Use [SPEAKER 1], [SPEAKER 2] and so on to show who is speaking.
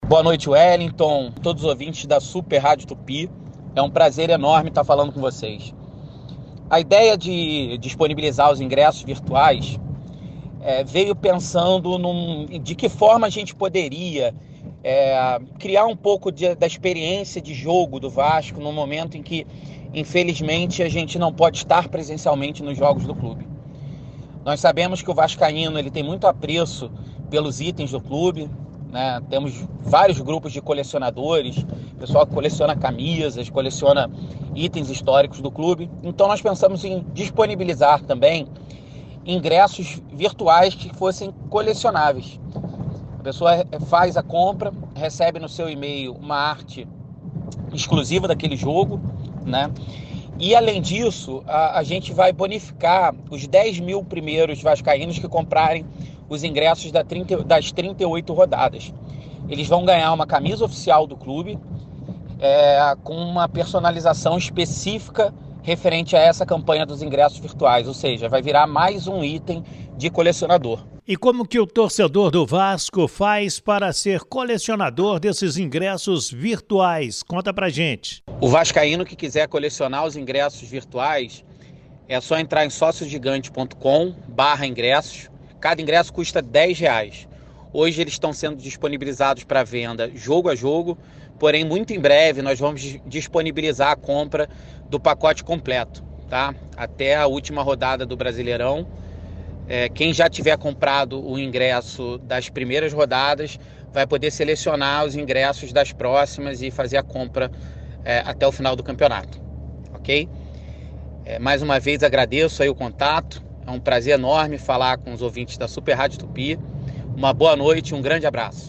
[SPEAKER 1] Boa noite, Wellington, todos os ouvintes da Super Rádio Tupi. É um prazer enorme estar falando com vocês. A ideia de disponibilizar os ingressos virtuais veio pensando de que forma a gente poderia criar um pouco da experiência de jogo do Vasco no momento em que, infelizmente, a gente não pode estar presencialmente nos jogos do clube. Nós sabemos que o vascaíno ele tem muito apreço pelos itens do clube, né? Temos vários grupos de colecionadores, pessoal que coleciona camisas, coleciona itens históricos do clube. Então nós pensamos em disponibilizar também ingressos virtuais que fossem colecionáveis. A pessoa faz a compra, recebe no seu e-mail uma arte exclusiva daquele jogo, né? E além disso, a gente vai bonificar os 10 mil primeiros vascaínos que comprarem os ingressos das 38 rodadas. Eles vão ganhar uma camisa oficial do clube com uma personalização específica referente a essa campanha dos ingressos virtuais, ou seja, vai virar mais um item de colecionador.
[SPEAKER 2] E como que o torcedor do Vasco faz para ser colecionador desses ingressos virtuais? Conta pra gente.
[SPEAKER 1] O vascaíno que quiser colecionar os ingressos virtuais, é só entrar em sociosgigante.com/ingressos. Cada ingresso custa R$10. Hoje eles estão sendo disponibilizados para venda jogo a jogo, porém muito em breve nós vamos disponibilizar a compra do pacote completo, tá? Até a última rodada do Brasileirão. Quem já tiver comprado o ingresso das primeiras rodadas vai poder selecionar os ingressos das próximas e fazer a compra até o final do campeonato, ok? Mais uma vez agradeço aí o contato, é um prazer enorme falar com os ouvintes da Super Rádio Tupi. Uma boa noite e um grande abraço.